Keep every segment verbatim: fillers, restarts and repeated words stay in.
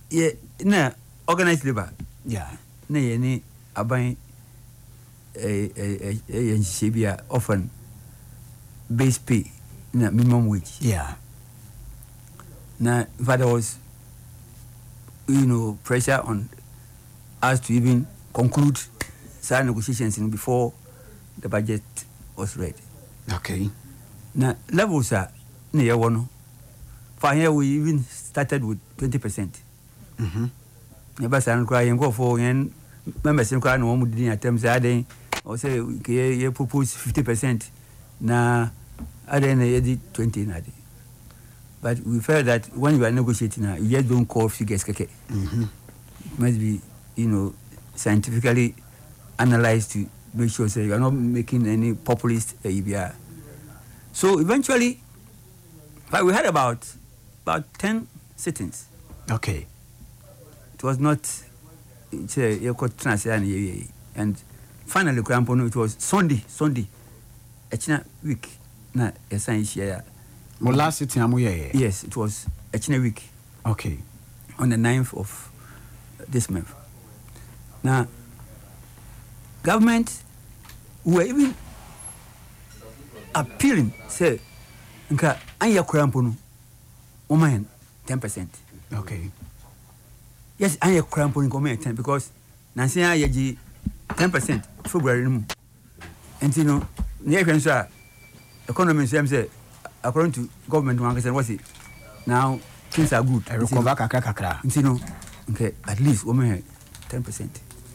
yeah, na organized labor. Yeah. Na any aban a a a a often base pay na minimum wage. Yeah. Now, there was, you know, pressure on us to even conclude some negotiations before the budget was ready. Okay. Now, levels are near one. For here, we even started with twenty percent. Mm-hmm. Never sound crying go for and members in crying one would attempt adding or say, you propose fifty percent. Now, I then edit twenty. But we felt that when you are negotiating, uh, you just don't call figures. Mm-hmm. It must be, you know, scientifically analyzed to make sure that you are not making any populist uh, E B R. So eventually, but we had about about ten sittings. Okay. It was not, it's a, and finally, it was Sunday, Sunday, a China week. Na esan share. Well, last sitting I'm here. Yes, it was a China week. Okay. On the ninth of this month. Now, government were even appealing, say, nka anya kurampo no, oman ten percent. Okay. Yes, anya kurampo no oman ten because nansi ya ten percent February no. And you know, near so economy say according to government one say what's it now things are good. I recover kakra kakra. You know, okay, at least women ten percent.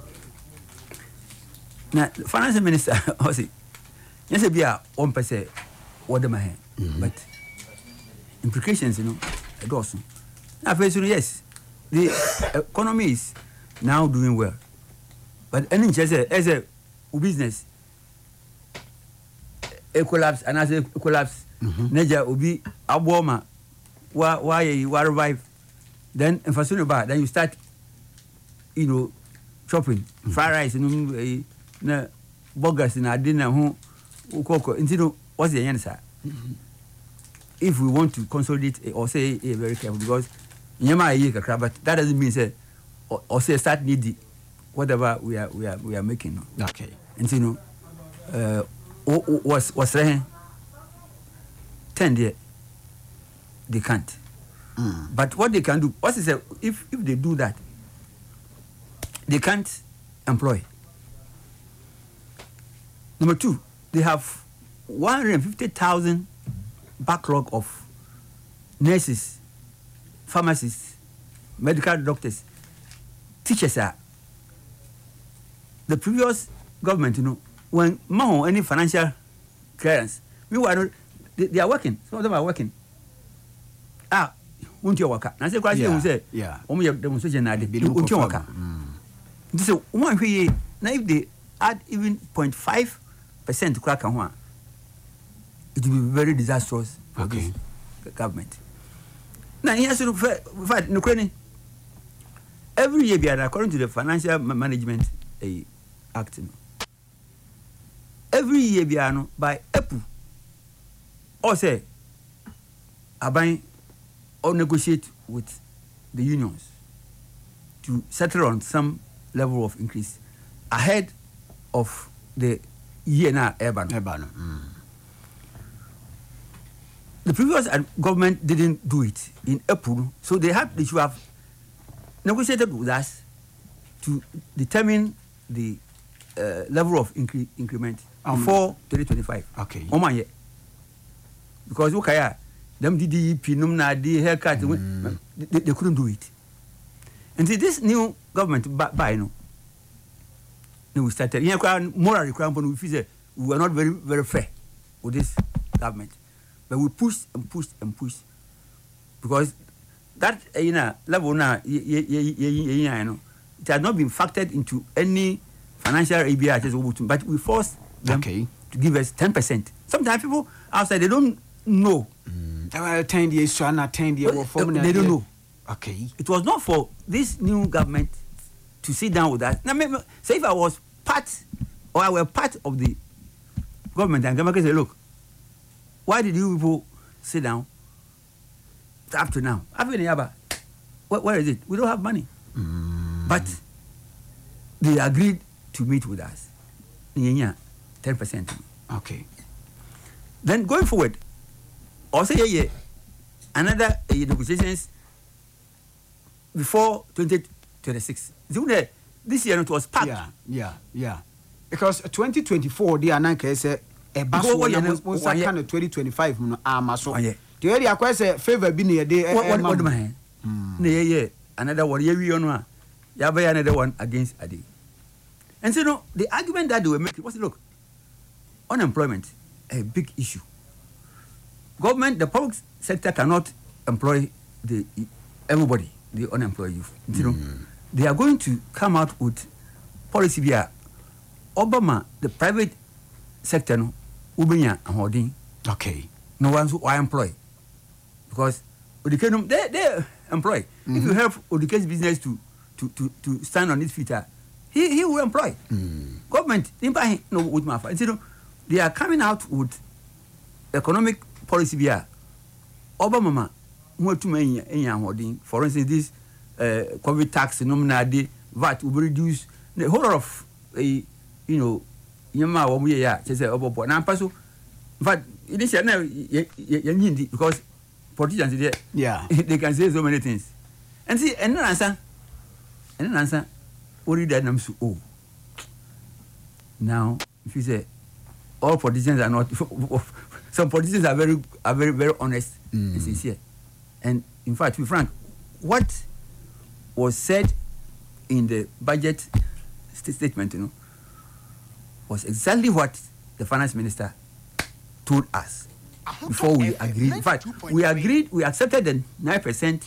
Now, finance minister, what's it? Yes, be a one percent order my hand, but implications, you know, a dozen. Now, first, yes, the economy is now doing well, but any just as a business. A collapse and as a collapse, Naja will be a warmer. Why, why you revive? Then, and for sooner about, then you start, you know, shopping, mm-hmm. fried rice, and uh, burgers, and I dinner, who, cocoa, and you know, what's the answer? Mm-hmm. If we want to consolidate or say uh, very careful, because Yama a but that doesn't mean say, or, or say start needy, whatever we are, we are, we are making. No? Okay. And you know, uh, was was saying ten there they can't mm. but what they can do what is a, if if they do that they can't employ. Number two, they have one hundred fifty thousand backlog of nurses, pharmacists, medical doctors, teachers are the previous government, you know, when Maho any financial clearance, meanwhile they, they are working. Some of them are working. Ah, won't you work? I say, yeah, say, yeah. Only a demonstration at the won't you work? This is one way. Now, if they add even point five percent to crack on one, it will be very disastrous for okay. this government. Now, he has to fight in Ukraine. Every year, according to the Financial Management uh, Act. Every year biano by April or say aban or negotiate with the unions to settle on some level of increase ahead of the year now urban. Urban. Mm. The previous government didn't do it in April, so they had they should have negotiated with us to determine the uh, level of incre- increment um, before twenty twenty-five. Okay. Oh my, because okay, them D D E P, numna the haircut, mm. they, they couldn't do it. And see, this new government, by you know, we started. You know, moral requirement. We feel we were not very very fair with this government, but we pushed and pushed and pushed because that uh, you know level now, you know, it has not been factored into any financial A B I, but we forced them okay. to give us ten percent. Sometimes people outside they don't know. Mm. ten years, so not ten years. Well, they don't know. Okay. It was not for this new government to sit down with us. Now, maybe, say if I was part or I were part of the government and government say, look, why did you people sit down up to now? I've been here, where, where is it? We don't have money. Mm. But they agreed to meet with us. ten percent. Okay. Then going forward, also yeah, yeah, another uh, negotiations before twenty twenty-six. This year it was packed. Yeah, yeah, yeah. Because twenty twenty-four, they are not say a bus Go, one yeah, was no, kind yeah. of twenty twenty-five. Ah, so Oh, yeah. the area quite say favor being a day. What, what, what do I yeah, yeah, another one, yeah, we on one. Yeah, buy another one against a day. And so, no, the argument that they were making was, look, unemployment, a big issue. Government, the public sector cannot employ the everybody, the unemployed youth. You know, they are going to come out with policy via Obama, the private sector, no, Ubenya and holding. Okay. No one's who are employed. Because Odikenum, they, they employ. Mm-hmm. If you help Odike's business to, to, to, to stand on its feet, he, he will employ. Mm. Government, no, with my friends, you know, they are coming out with economic policy via Obama, more too many in holding. For instance, this uh, COVID tax, nominal V A T will be reduced. The whole lot of, uh, you know, Yama, one way, yeah, just say, Obo, now, Paso, but it is now, because politicians, they, yeah, they can say so many things. And see, and no answer, and no answer, what did that number oh? Now, if you say, all politicians are not, some politicians are very, are very, very honest mm. and sincere. And in fact, to be frank, what was said in the budget st- statement, you know, was exactly what the finance minister told us before we agreed. In fact, we agreed, we accepted the nine percent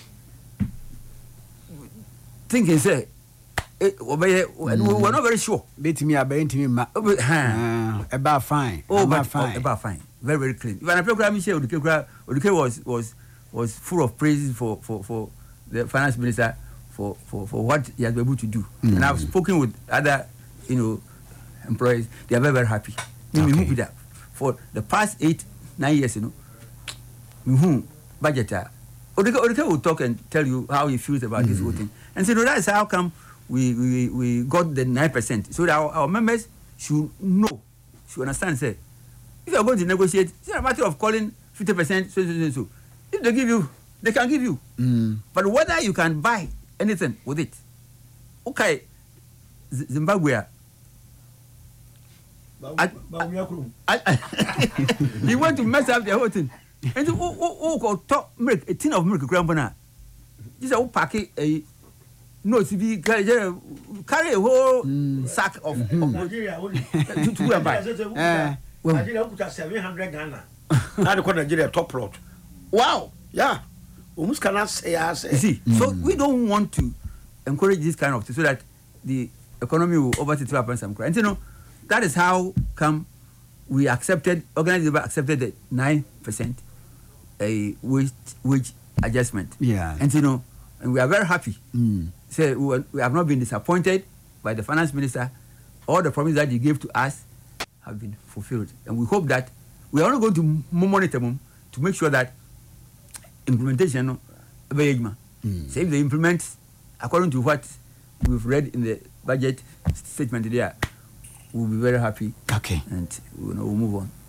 thinking, say, eh, mm. we were not very sure. Bet me about me, ma. Uh, about fine. Oh, about but, fine. About fine. Very, very clean. When I program, Odike was was was full of praises for, for, for the finance minister for, for, for what he has been able to do. Mm. And I've spoken with other, you know, employees. They are very, very happy. Okay. For the past eight, nine years, you know, budget. Odike, Odike will talk and tell you how he feels about mm. this whole thing. And so that's how come we, we, we got the nine percent. So that our, our members should know, should understand, say, if you are going to negotiate, it's not a matter of calling fifty percent, so, so, so, so. If they give you, they can give you. Mm. But whether you can buy anything with it, okay, Z- Zimbabwe, I, I, I, you want to mess up the whole thing. And who who who top milk, a tin of milk, grandpa. This is a packet, a no, to be carry a whole mm. sack of, mm-hmm. of Nigeria to, to go and buy. Uh, well, Nigeria put seven hundred Ghana. Now they call Nigeria top plot. Wow, yeah. Almost cannot say as you see. Mm. So we don't want to encourage this kind of thing so that the economy will overtake happen some crime. And you know, that is how come we accepted, organized labor accepted the nine percent a wage wage adjustment. Yeah. And you know, and we are very happy. Mm. So we, we have not been disappointed by the finance minister. All the promises that he gave to us have been fulfilled, and we hope that we are not going to monitor them to make sure that implementation no mm. so if they implement according to what we've read in the budget statement there, we'll be very happy. Okay. And you know, we'll move on.